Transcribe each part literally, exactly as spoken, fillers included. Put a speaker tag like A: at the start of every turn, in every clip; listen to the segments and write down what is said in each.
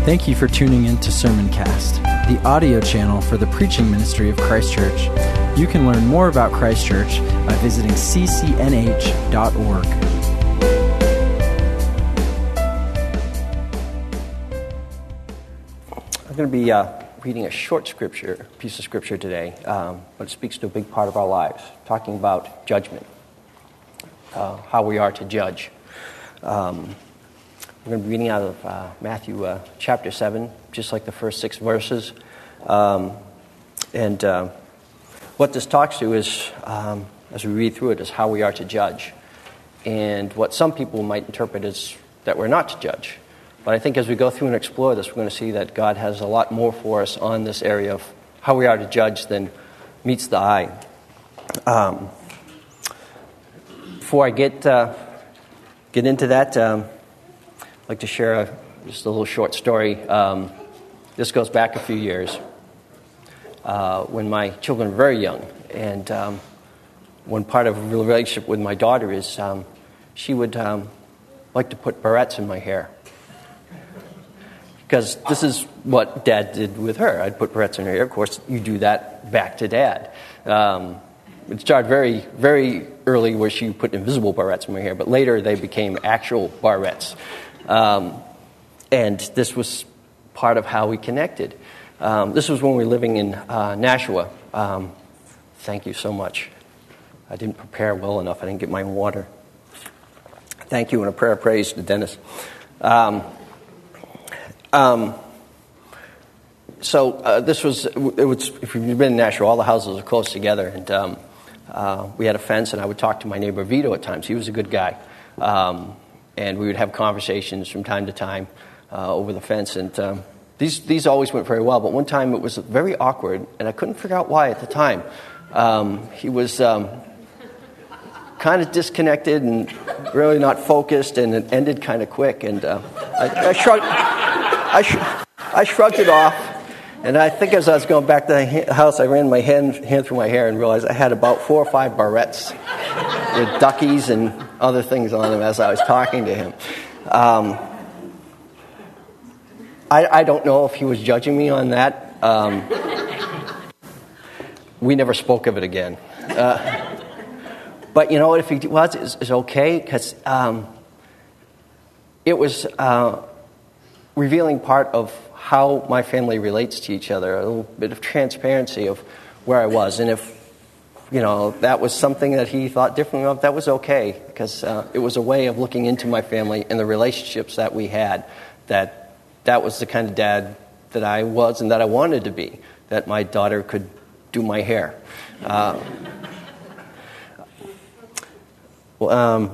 A: Thank you for tuning in to Sermoncast, the audio channel for the preaching ministry of Christ Church. You can learn more about Christ Church by visiting c c n h dot org.
B: I'm going to be uh, reading a short scripture, piece of scripture today, um, but it speaks to a big part of our lives, talking about judgment, uh, how we are to judge. Um, we're going to be reading out of uh, Matthew uh, chapter seven, just like the first six verses. Um, and uh, what this talks to is, um, as we read through it, is how we are to judge. And what some people might interpret as that we're not to judge. But I think as we go through and explore this, we're going to see that God has a lot more for us on this area of how we are to judge than meets the eye. Um, before I get uh, get into that, um, I'd like to share a, just a little short story. Um, this goes back a few years uh, when my children were very young. And um, one part of a relationship with my daughter is um, she would um, like to put barrettes in my hair. Because this is what Dad did with her. I'd put barrettes in her hair. Of course, you do that back to Dad. Um, it started very, very early where she put invisible barrettes in my hair, but later they became actual barrettes. Um, and this was part of how we connected. Um, this was when we were living in uh, Nashua. Um, thank you so much. I didn't prepare well enough. I didn't get my water. Thank you, and a prayer of praise to Dennis. Um, Um, so uh, this was, it was, if you've been in Nashua, all the houses are close together, and um, uh, we had a fence, and I would talk to my neighbor Vito at times. He was a good guy, um, and we would have conversations from time to time uh, over the fence, and um, these these always went very well, but one time it was very awkward, and I couldn't figure out why at the time. Um, he was um, kind of disconnected and really not focused, and it ended kind of quick, and uh, I, I shrugged... I, sh- I shrugged it off, and I think as I was going back to the house, I ran my hand, hand through my hair and realized I had about four or five barrettes with duckies and other things on them as I was talking to him. Um, I, I don't know if he was judging me on that. Um, we never spoke of it again. Uh, but you know what, if he was, it's, it's okay, because um, it was... Uh, revealing part of how my family relates to each other, a little bit of transparency of where I was. And if, you know, that was something that he thought differently of, that was okay, because uh, it was a way of looking into my family and the relationships that we had, that that was the kind of dad that I was and that I wanted to be, that my daughter could do my hair. Uh, well, um,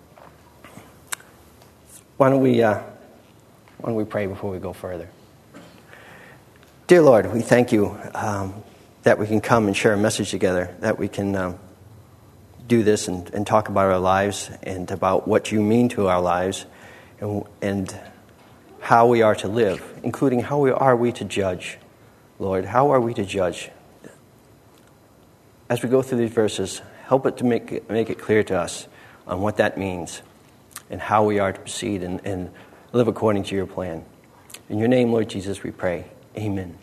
B: why don't we... Uh, Why don't we pray before we go further? Dear Lord, we thank you um, that we can come and share a message together, that we can um, do this and, and talk about our lives and about what you mean to our lives and, and how we are to live, including how we are we to judge, Lord. How are we to judge? As we go through these verses, help it to make it, make it clear to us on what that means and how we are to proceed and, and live according to your plan. In your name, Lord Jesus, we pray. Amen.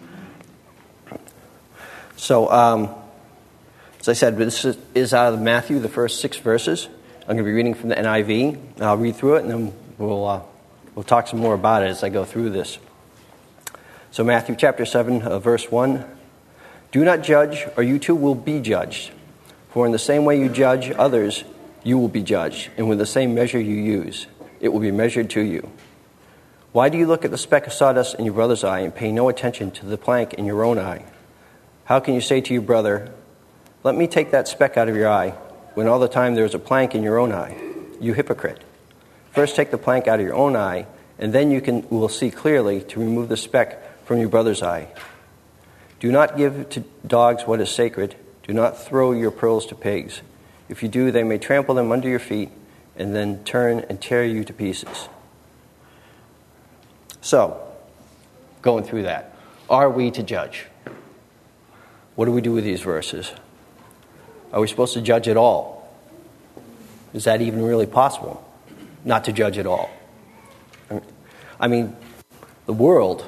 B: So, um, as I said, this is out of Matthew, the first six verses. I'm going to be reading from the N I V. I'll read through it, and then we'll uh, we'll talk some more about it as I go through this. So, Matthew chapter seven, uh, verse one. Do not judge, or you too will be judged. For in the same way you judge others, you will be judged, and with the same measure you use, it will be measured to you. Why do you look at the speck of sawdust in your brother's eye and pay no attention to the plank in your own eye? How can you say to your brother, let me take that speck out of your eye, when all the time there is a plank in your own eye? You hypocrite. First take the plank out of your own eye, and then you can will see clearly to remove the speck from your brother's eye. Do not give to dogs what is sacred. Do not throw your pearls to pigs. If you do, they may trample them under your feet, and then turn and tear you to pieces. So, going through that, are we to judge? What do we do with these verses? Are we supposed to judge at all? Is that even really possible? Not to judge at all? I mean, the world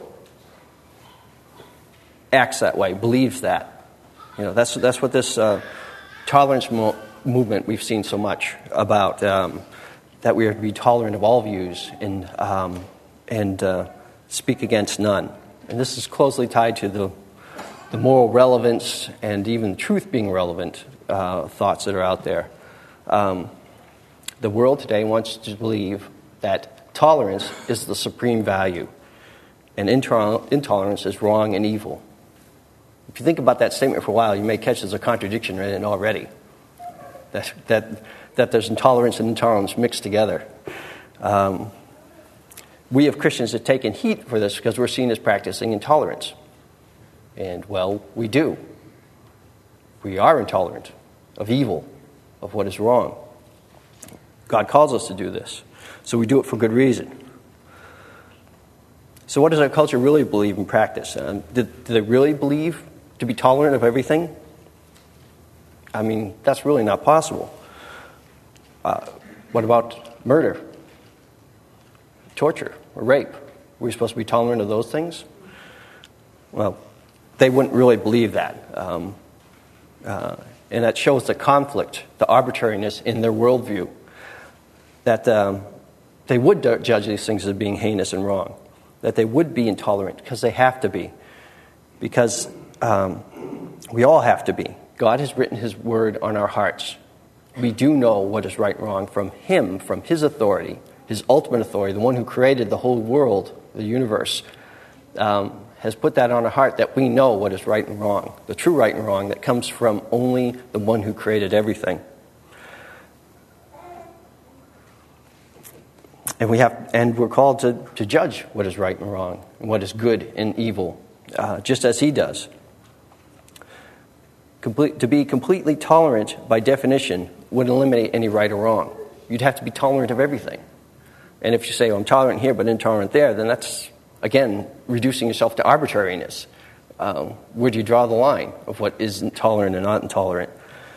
B: acts that way, believes that. You know, that's that's what this uh, tolerance mo- movement we've seen so much about, um, that we are to be tolerant of all views and um, and uh, speak against none. And this is closely tied to the the moral relevance and even truth being relevant uh, thoughts that are out there. Um, the world today wants to believe that tolerance is the supreme value, and intoler- intolerance is wrong and evil. If you think about that statement for a while, you may catch there's a contradiction in it already. That that that there's intolerance and intolerance mixed together. Um, we as Christians have taken heat for this because we're seen as practicing intolerance. And, well, we do. We are intolerant of evil, of what is wrong. God calls us to do this, so we do it for good reason. So what does our culture really believe and practice? Um, do, do they really believe to be tolerant of everything? I mean, that's really not possible. Uh, what about murder, torture, or rape? Are we supposed to be tolerant of those things? Well, they wouldn't really believe that. Um, uh, and that shows the conflict, the arbitrariness in their worldview, that um, they would judge these things as being heinous and wrong, that they would be intolerant because they have to be, because um, we all have to be. God has written his word on our hearts. We do know what is right and wrong from him, from his authority, his ultimate authority, the one who created the whole world, the universe, um, has put that on our heart that we know what is right and wrong, the true right and wrong that comes from only the one who created everything. And we have, and we're called to, to judge what is right and wrong, and what is good and evil, uh, just as he does. Complete, to be completely tolerant, by definition, would eliminate any right or wrong. You'd have to be tolerant of everything. And if you say, oh, I'm tolerant here but intolerant there, then that's, again, reducing yourself to arbitrariness. Um, where do you draw the line of what is intolerant and not intolerant?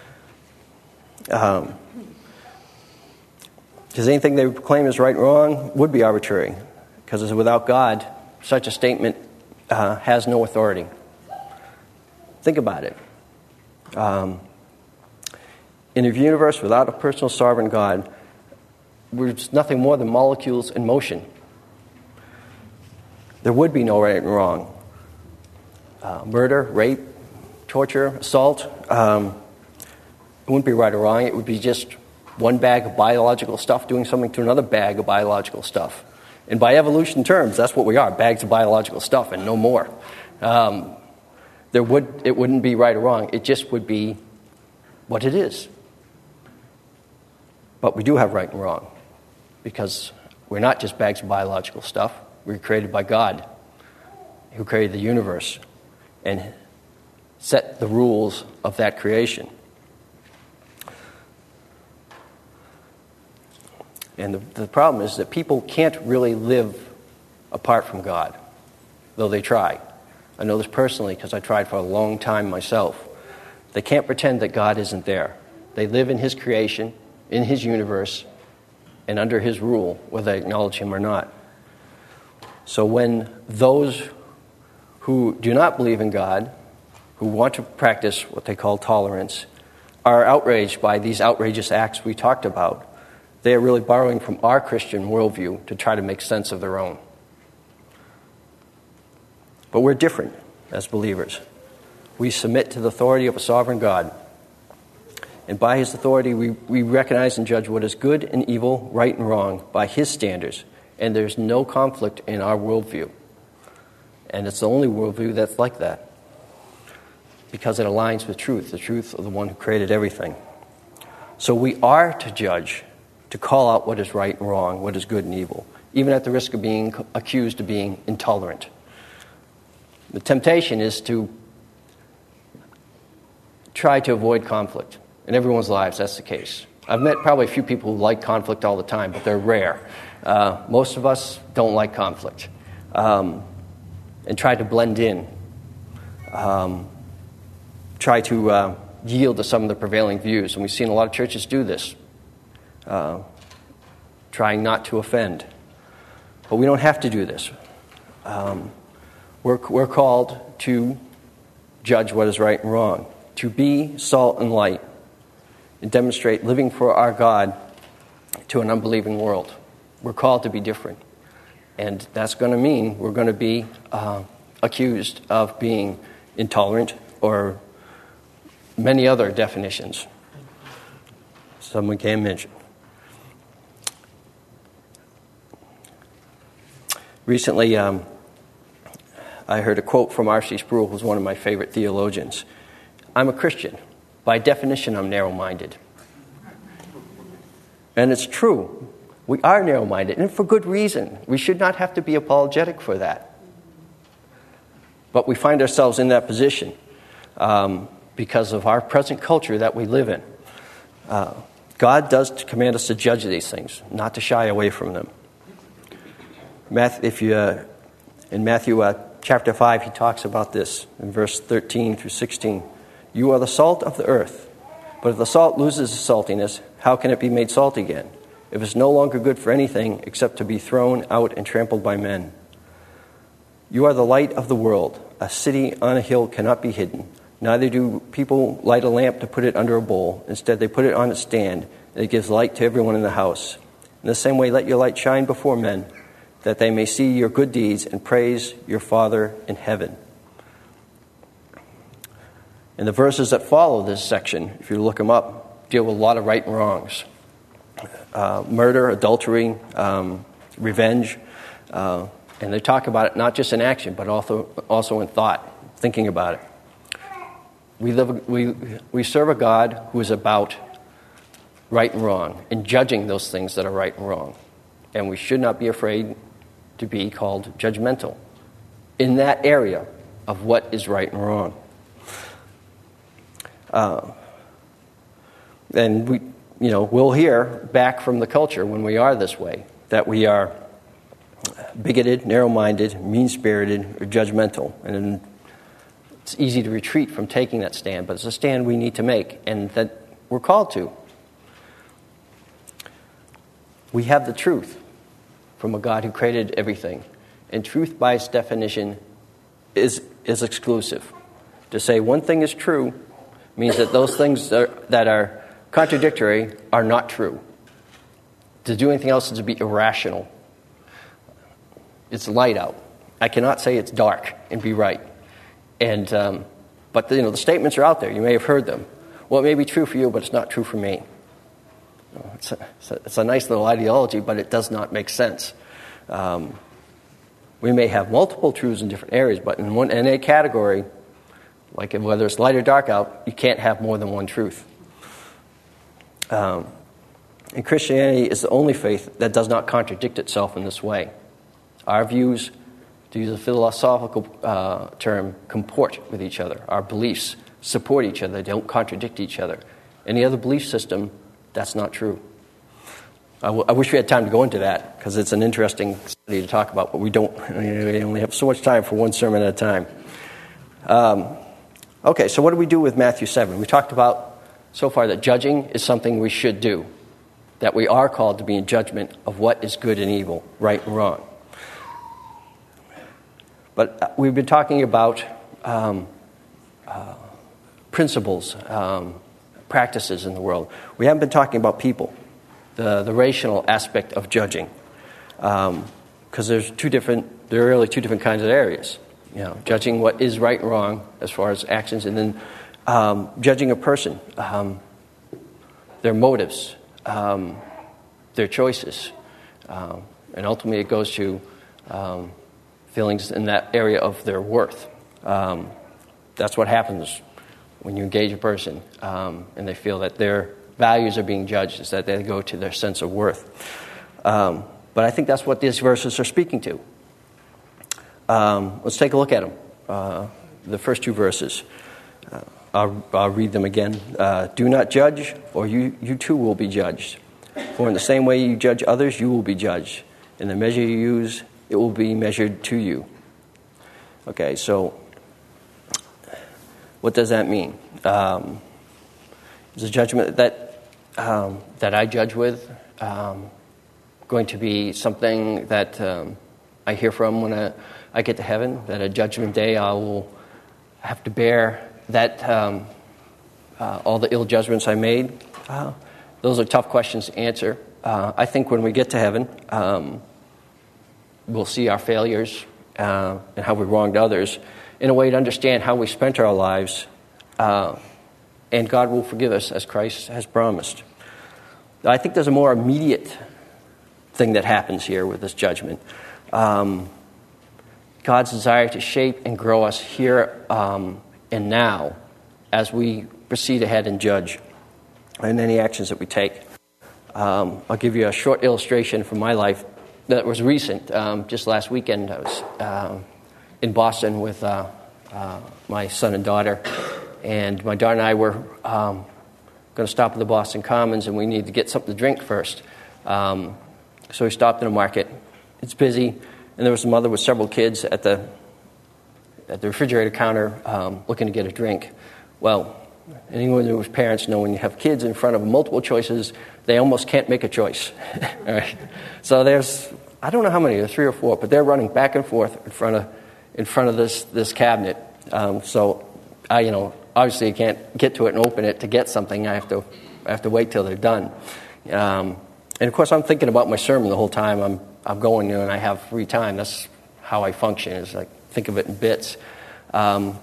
B: Um, because anything they proclaim as right and wrong would be arbitrary. Because without God, such a statement uh, has no authority. Think about it. Um, in a universe without a personal sovereign God, we're just nothing more than molecules in motion. There would be no right and wrong. Uh, murder, rape, torture, assault, um, it wouldn't be right or wrong. It would be just one bag of biological stuff doing something to another bag of biological stuff. And by evolution terms, that's what we are, bags of biological stuff and no more. Um, there would it wouldn't be right or wrong. It just would be what it is. But we do have right and wrong because we're not just bags of biological stuff. We're created by God, who created the universe and set the rules of that creation. And the, the problem is that people can't really live apart from God, though they try. I know this personally because I tried for a long time myself. They can't pretend that God isn't there. They live in his creation, in his universe, and under his rule, whether they acknowledge him or not. So when those who do not believe in God, who want to practice what they call tolerance, are outraged by these outrageous acts we talked about, they are really borrowing from our Christian worldview to try to make sense of their own. But we're different as believers. We submit to the authority of a sovereign God. And by his authority, we, we recognize and judge what is good and evil, right and wrong, by his standards. And there's no conflict in our worldview. And it's the only worldview that's like that. Because it aligns with truth, the truth of the one who created everything. So we are to judge, to call out what is right and wrong, what is good and evil, even at the risk of being accused of being intolerant. The temptation is to try to avoid conflict. In everyone's lives, that's the case. I've met probably a few people who like conflict all the time, but they're rare. Uh, most of us don't like conflict um, and try to blend in, um, try to uh, yield to some of the prevailing views. And we've seen a lot of churches do this, uh, trying not to offend. But we don't have to do this. Um, we're, we're called to judge what is right and wrong, to be salt and light, and demonstrate living for our God to an unbelieving world. We're called to be different. And that's going to mean we're going to be uh, accused of being intolerant or many other definitions someone can mention. Recently, um, I heard a quote from R C Sproul, who's one of my favorite theologians. I'm a Christian. By definition, I'm narrow-minded. And it's true. We are narrow-minded, and for good reason. We should not have to be apologetic for that. But we find ourselves in that position um, because of our present culture that we live in. Uh, God does command us to judge these things, not to shy away from them. Matthew, if you, uh, in Matthew uh, chapter five, he talks about this in verse thirteen through sixteen. You are the salt of the earth, but if the salt loses its saltiness, how can it be made salt again? If it's no longer good for anything except to be thrown out and trampled by men. You are the light of the world. A city on a hill cannot be hidden. Neither do people light a lamp to put it under a bowl. Instead, they put it on a stand, and it gives light to everyone in the house. In the same way, let your light shine before men, that they may see your good deeds and praise your Father in heaven. And the verses that follow this section, if you look them up, deal with a lot of right and wrongs. Uh, murder, adultery, um, revenge. Uh, and they talk about it not just in action, but also also in thought, thinking about it. We live, we we serve a God who is about right and wrong, and judging those things that are right and wrong. And we should not be afraid to be called judgmental in that area of what is right and wrong. Uh, and we, you know, we'll hear back from the culture when we are this way, that we are bigoted, narrow-minded, mean-spirited, or judgmental. And it's easy to retreat from taking that stand, but it's a stand we need to make, and that we're called to. We have the truth from a God who created everything. And truth, by its definition, is, is exclusive. To say one thing is true means that those things that are, that are contradictory are not true. To do anything else is to be irrational. It's light out. I cannot say it's dark and be right. And um, but the, you know the statements are out there. You may have heard them. Well, it may be true for you, but it's not true for me. It's a, it's a, it's a nice little ideology, but it does not make sense. Um, we may have multiple truths in different areas, but in one in a category, like whether it's light or dark out, you can't have more than one truth. Um, and Christianity is the only faith that does not contradict itself in this way. Our views, to use a philosophical uh, term, comport with each other. Our beliefs support each other. They don't contradict each other. Any other belief system, that's not true. I, w- I wish we had time to go into that, because it's an interesting study to talk about, but we don't. We only have so much time for one sermon at a time. Um, okay, so what do we do with Matthew seven? We talked about so far that judging is something we should do, that we are called to be in judgment of what is good and evil, right and wrong. But we've been talking about um, uh, principles, um, practices in the world. We haven't been talking about people, the, the rational aspect of judging, because um, there's two different. There are really two different kinds of areas. You know, judging what is right and wrong as far as actions, and then um, judging a person, um, their motives, um, their choices, um, and ultimately it goes to Um, feelings in that area of their worth. Um, that's what happens when you engage a person um, and they feel that their values are being judged, is that they go to their sense of worth. Um, but I think that's what these verses are speaking to. Um, let's take a look at them. Uh, the first two verses. Uh, I'll, I'll read them again. Uh, Do not judge, or you, you too will be judged. For in the same way you judge others, you will be judged. In the measure you use, it will be measured to you. Okay, so what does that mean? Um, is the judgment that um, that I judge with um, going to be something that um, I hear from when I, I get to heaven, that at Judgment Day I will have to bear that um, uh, all the ill judgments I made. Uh, those are tough questions to answer. Uh, I think when we get to heaven, um, we'll see our failures uh, and how we wronged others in a way to understand how we spent our lives, uh, and God will forgive us as Christ has promised. I think there's a more immediate thing that happens here with this judgment. Um, God's desire to shape and grow us here um, and now as we proceed ahead and judge in any actions that we take. Um, I'll give you a short illustration from my life that was recent. Um, just last weekend, I was uh, in Boston with uh, uh, my son and daughter, and my daughter and I were um, going to stop at the Boston Commons, and we needed to get something to drink first. Um, so we stopped in a market. It's busy, and there was a mother with several kids at the at the refrigerator counter um, looking to get a drink. Well, anyone who was parents know when you have kids in front of multiple choices, they almost can't make a choice. All right. So there's, I don't know how many, there's three or four, but they're running back and forth in front of in front of this this cabinet. Um, so I, you know, obviously I can't get to it and open it to get something. I have to I have to wait till they're done. Um, and of course, I'm thinking about my sermon the whole time. I'm I'm going there and I have free time. That's how I function. Is like think of it in bits. Um,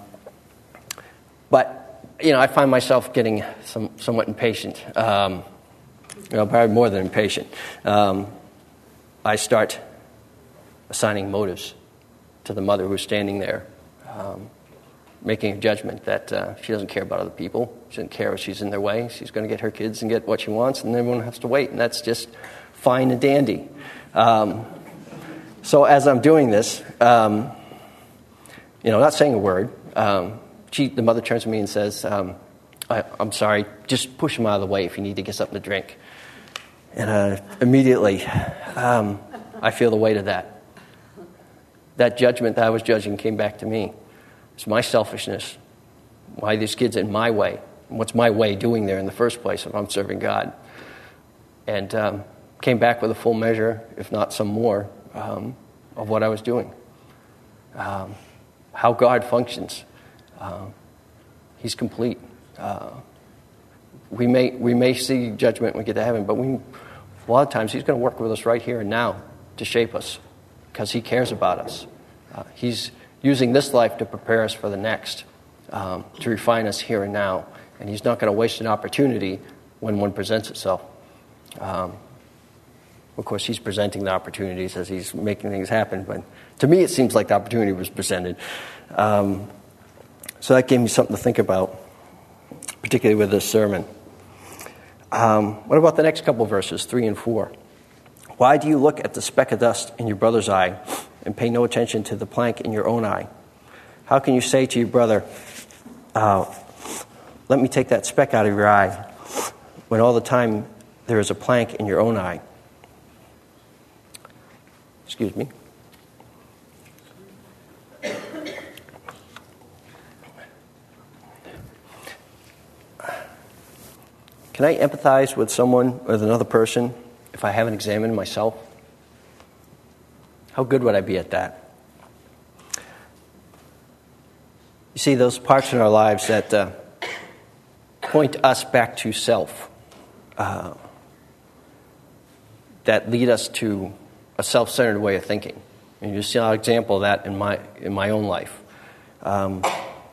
B: but you know, I find myself getting some, somewhat impatient. Um, you know, probably more than impatient. Um, I start assigning motives to the mother who's standing there, um, making a judgment that uh, she doesn't care about other people. She doesn't care if she's in their way. She's going to get her kids and get what she wants, and everyone has to wait, and that's just fine and dandy. Um, so as I'm doing this, um, you know, not saying a word, um, She, the mother turns to me and says, um, I, I'm sorry, just push him out of the way if you need to get something to drink. And uh, immediately, um, I feel the weight of that. That judgment that I was judging came back to me. It's my selfishness. Why these kids in my way? What's my way doing there in the first place if I'm serving God? And um, came back with a full measure, if not some more, um, of what I was doing. Um, how God functions. Uh, he's complete. Uh, we may we may see judgment when we get to heaven, but we, a lot of times he's going to work with us right here and now to shape us because he cares about us. Uh, he's using this life to prepare us for the next, um, to refine us here and now, and he's not going to waste an opportunity when one presents itself. Um, of course, he's presenting the opportunities as he's making things happen, but to me it seems like the opportunity was presented. Um, So that gave me something to think about, particularly with this sermon. Um, what about the next couple verses, three and four? Why do you look at the speck of dust in your brother's eye and pay no attention to the plank in your own eye? How can you say to your brother, uh, let me take that speck out of your eye, when all the time there is a plank in your own eye? Excuse me. Can I empathize with someone, with another person, if I haven't examined myself? How good would I be at that? You see, those parts in our lives that uh, point us back to self, uh, that lead us to a self-centered way of thinking. And you see an example of that in my in my own life. Um,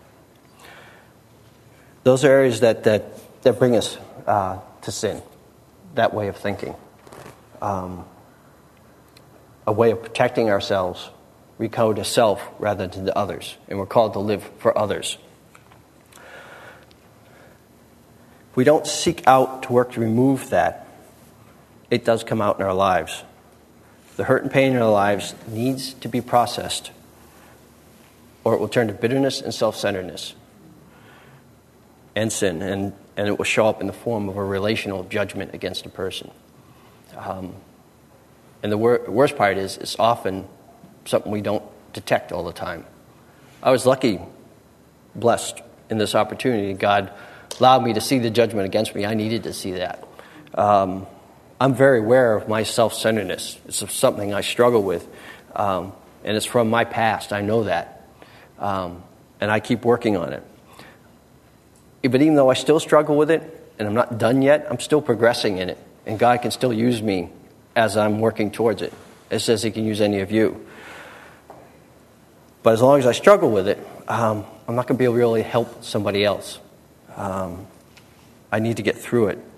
B: those are areas that that, that bring us Uh, to sin, that way of thinking. Um, a way of protecting ourselves. We go to self rather than to others, and we're called to live for others. If we don't seek out to work to remove that, it does come out in our lives. The hurt and pain in our lives needs to be processed, or it will turn to bitterness and self-centeredness and sin, and and it will show up in the form of a relational judgment against a person. Um, and the wor- worst part is, it's often something we don't detect all the time. I was lucky, blessed in this opportunity. God allowed me to see the judgment against me. I needed to see that. Um, I'm very aware of my self-centeredness. It's something I struggle with. Um, and it's from my past. I know that. Um, and I keep working on it. But even though I still struggle with it, and I'm not done yet, I'm still progressing in it. And God can still use me as I'm working towards it. It says He can use any of you. But as long as I struggle with it, um, I'm not going to be able to really help somebody else. Um, I need to get through it.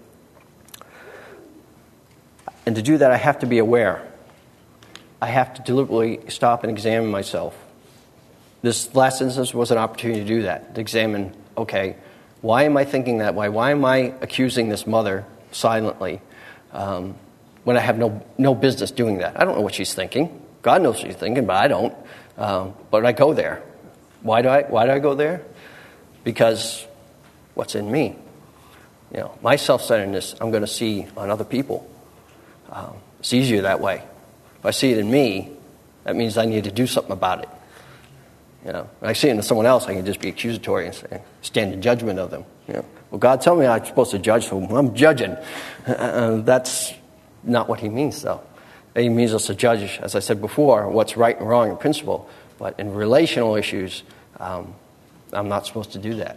B: And to do that, I have to be aware. I have to deliberately stop and examine myself. This last instance was an opportunity to do that, to examine, okay, why am I thinking that way? Why am I accusing this mother silently um, when I have no no business doing that? I don't know what she's thinking. God knows what she's thinking, but I don't. Um, but I go there. Why do I? Why do I go there? Because what's in me? You know, my self-centeredness I'm going to see on other people. Um, it's easier that way. If I see it in me, that means I need to do something about it. You know, when I see it in someone else, I can just be accusatory and say, stand in judgment of them. You know, well, God told me I'm supposed to judge, so I'm judging. Uh, that's not what He means, though. He means us to judge, as I said before, what's right and wrong in principle. But in relational issues, um, I'm not supposed to do that.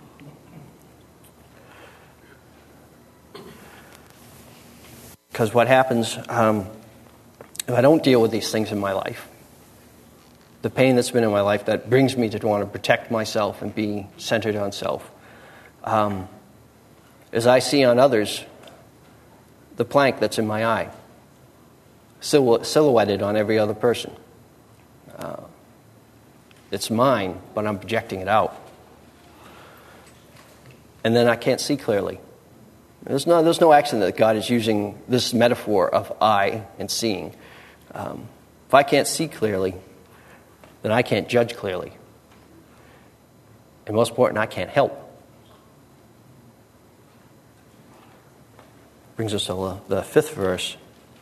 B: Because what happens um, if I don't deal with these things in my life, the pain that's been in my life that brings me to want to protect myself and be centered on self, um, as I see on others the plank that's in my eye, silhouetted on every other person. Uh, it's mine, but I'm projecting it out. And then I can't see clearly. There's no, there's no accident that God is using this metaphor of eye and seeing. Um, if I can't see clearly, then I can't judge clearly. And most important, I can't help. Brings us to the fifth verse.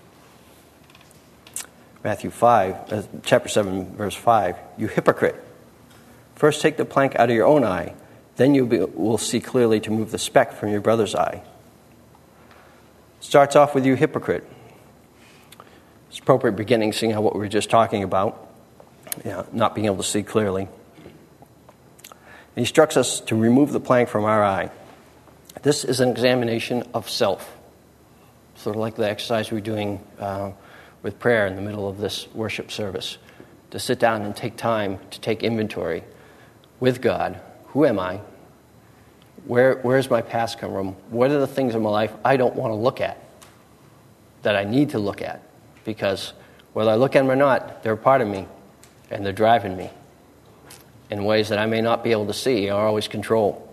B: Matthew five, uh, chapter seven, verse five. You hypocrite. First take the plank out of your own eye, then you will see clearly to remove the speck from your brother's eye. Starts off with you hypocrite. It's appropriate beginning, seeing how what we were just talking about, yeah, not being able to see clearly. He instructs us to remove the plank from our eye. This is an examination of self, sort of like the exercise we're doing uh, with prayer in the middle of this worship service, to sit down and take time to take inventory with God. Who am I? Where Where's my past come from? What are the things in my life I don't want to look at that I need to look at? Because whether I look at them or not, they're a part of me, and they're driving me in ways that I may not be able to see or always control.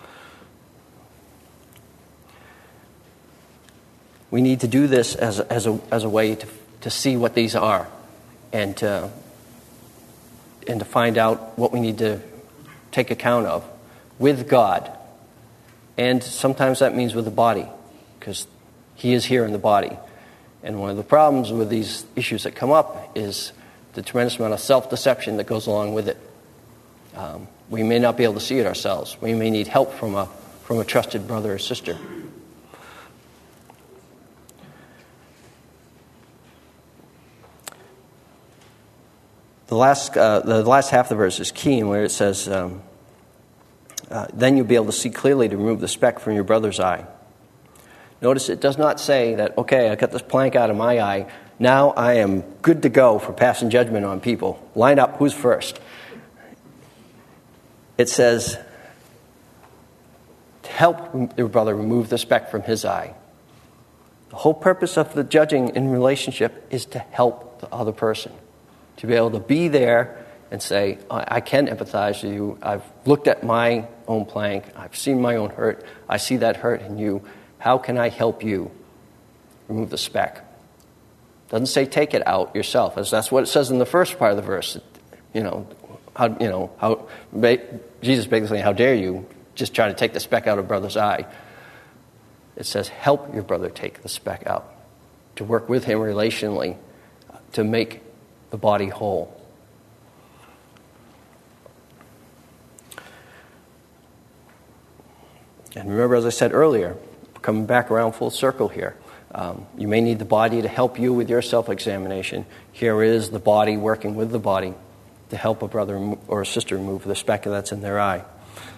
B: We need to do this as a, as a, as a way to, to see what these are and to, and to find out what we need to take account of with God. And sometimes that means with the body, because He is here in the body. And one of the problems with these issues that come up is the tremendous amount of self-deception that goes along with it. Um, we may not be able to see it ourselves. We may need help from a from a trusted brother or sister. The last uh, the last half of the verse is key, where it says, um, uh, then you'll be able to see clearly to remove the speck from your brother's eye. Notice it does not say that, okay, I got this plank out of my eye, now I am good to go for passing judgment on people. Line up, who's first? It says, to help your brother remove the speck from his eye. The whole purpose of the judging in relationship is to help the other person. To be able to be there and say, I can empathize with you. I've looked at my own plank. I've seen my own hurt. I see that hurt in you. How can I help you remove the speck? It doesn't say take it out yourself, as that's what it says in the first part of the verse. You know, how you know how Jesus basically saying, how dare you just try to take the speck out of brother's eye? It says help your brother take the speck out, to work with him relationally, to make the body whole. And remember, as I said earlier, coming back around full circle here, Um, you may need the body to help you with your self-examination. Here is the body working with the body to help a brother or a sister remove the speck that's in their eye.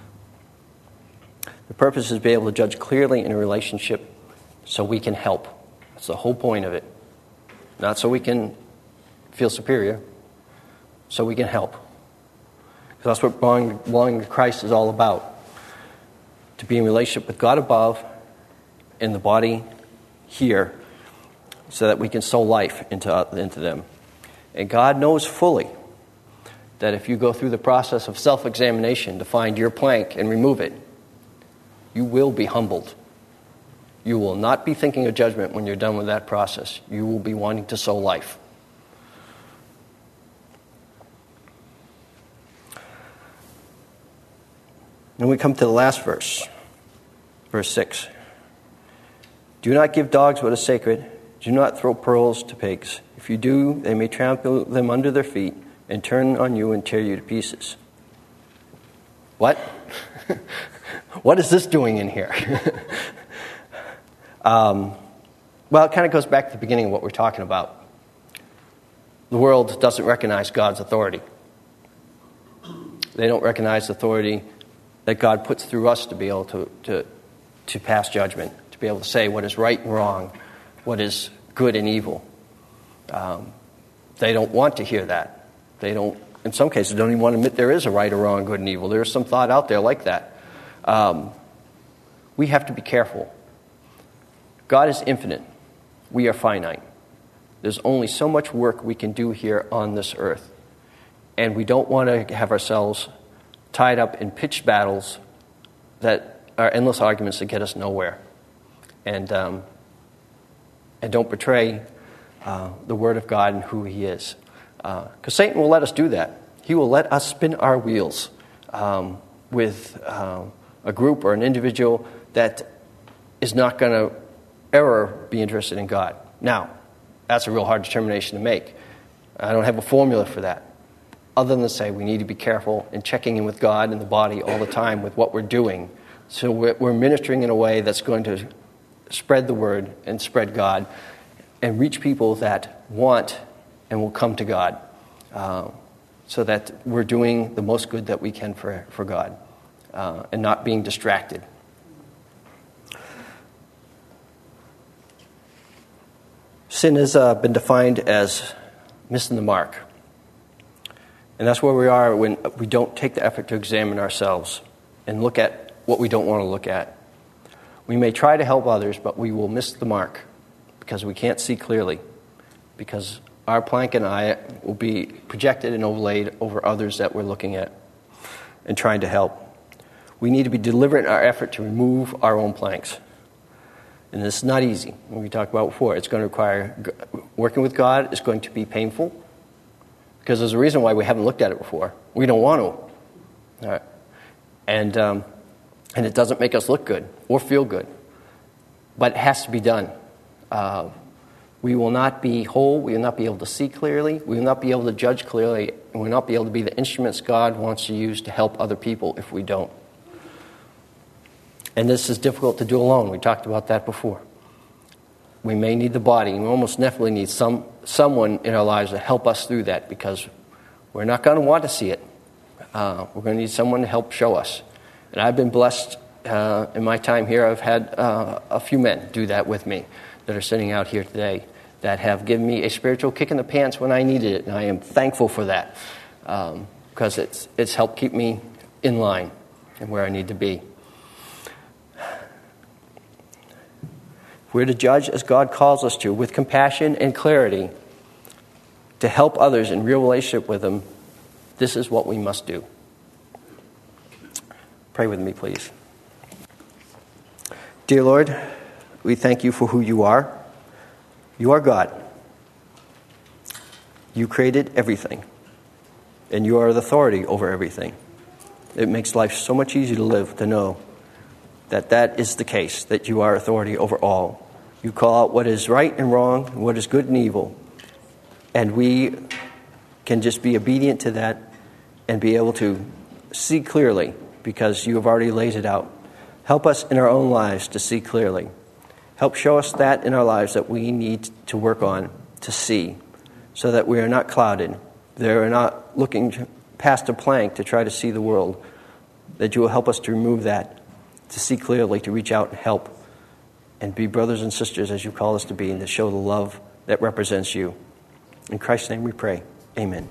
B: The purpose is to be able to judge clearly in a relationship so we can help. That's the whole point of it. Not so we can feel superior, so we can help. Because that's what belonging, belonging to Christ is all about. To be in relationship with God above and the body here so that we can sow life into, uh, into them. And God knows fully that if you go through the process of self-examination to find your plank and remove it, you will be humbled. You will not be thinking of judgment when you're done with that process. You will be wanting to sow life. And we come to the last verse, verse six. Do not give dogs what is sacred. Do not throw pearls to pigs. If you do, they may trample them under their feet and turn on you and tear you to pieces. What? What is this doing in here? um, well, it kind of goes back to the beginning of what we're talking about. The world doesn't recognize God's authority. They don't recognize the authority that God puts through us to be able to, to, to pass judgment, to be able to say what is right and wrong, what is good and evil. Um, they don't want to hear that. They don't, in some cases, don't even want to admit there is a right or wrong, good and evil. There is some thought out there like that. Um, we have to be careful. God is infinite. We are finite. There's only so much work we can do here on this earth. And we don't want to have ourselves tied up in pitched battles that are endless arguments that get us nowhere. And um, and don't betray uh, the Word of God and who He is. Because uh, Satan will let us do that. He will let us spin our wheels um, with uh, a group or an individual that is not going to ever be interested in God. Now, that's a real hard determination to make. I don't have a formula for that, other than to say we need to be careful in checking in with God and the body all the time with what we're doing. So we're, we're ministering in a way that's going to spread the word and spread God and reach people that want and will come to God, uh, so that we're doing the most good that we can for, for God uh, and not being distracted. Sin has uh, been defined as missing the mark. And that's where we are when we don't take the effort to examine ourselves and look at what we don't want to look at. We may try to help others, but we will miss the mark because we can't see clearly, because our plank and eye will be projected and overlaid over others that we're looking at and trying to help. We need to be deliberate in our effort to remove our own planks. And this is not easy. We talked about before. It's going to require, working with God is going to be painful, because there's a reason why we haven't looked at it before. We don't want to. All right. And, um, and it doesn't make us look good or feel good. But it has to be done. Uh, we will not be whole. We will not be able to see clearly. We will not be able to judge clearly. And we will not be able to be the instruments God wants to use to help other people if we don't. And this is difficult to do alone. We talked about that before. We may need the body. We almost definitely need some someone in our lives to help us through that, because we're not going to want to see it. Uh, we're going to need someone to help show us. And I've been blessed uh, in my time here. I've had uh, a few men do that with me that are sitting out here today that have given me a spiritual kick in the pants when I needed it. And I am thankful for that, um, because it's, it's helped keep me in line and where I need to be. We're to judge as God calls us to, with compassion and clarity, to help others in real relationship with them. This is what we must do. Pray with me, please. Dear Lord, we thank you for who you are. You are God. You created everything, and you are the authority over everything. It makes life so much easier to live, to know that that is the case, that you are authority over all. You call out what is right and wrong, and what is good and evil. And we can just be obedient to that and be able to see clearly, because you have already laid it out. Help us in our own lives to see clearly. Help show us that in our lives that we need to work on, to see, so that we are not clouded, that we are not looking past a plank to try to see the world, that you will help us to remove that, to see clearly, to reach out and help, and be brothers and sisters as you call us to be, and to show the love that represents you. In Christ's name we pray. Amen.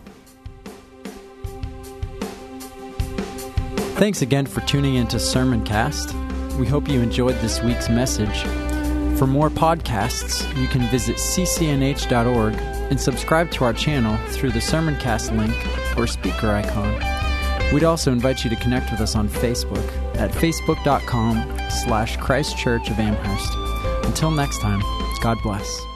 A: Thanks again for tuning into Sermoncast. We hope you enjoyed this week's message. For more podcasts, you can visit c c n h dot org and subscribe to our channel through the Sermoncast link or speaker icon. We'd also invite you to connect with us on Facebook at facebook.com slash Christ Church of Amherst. Until next time, God bless.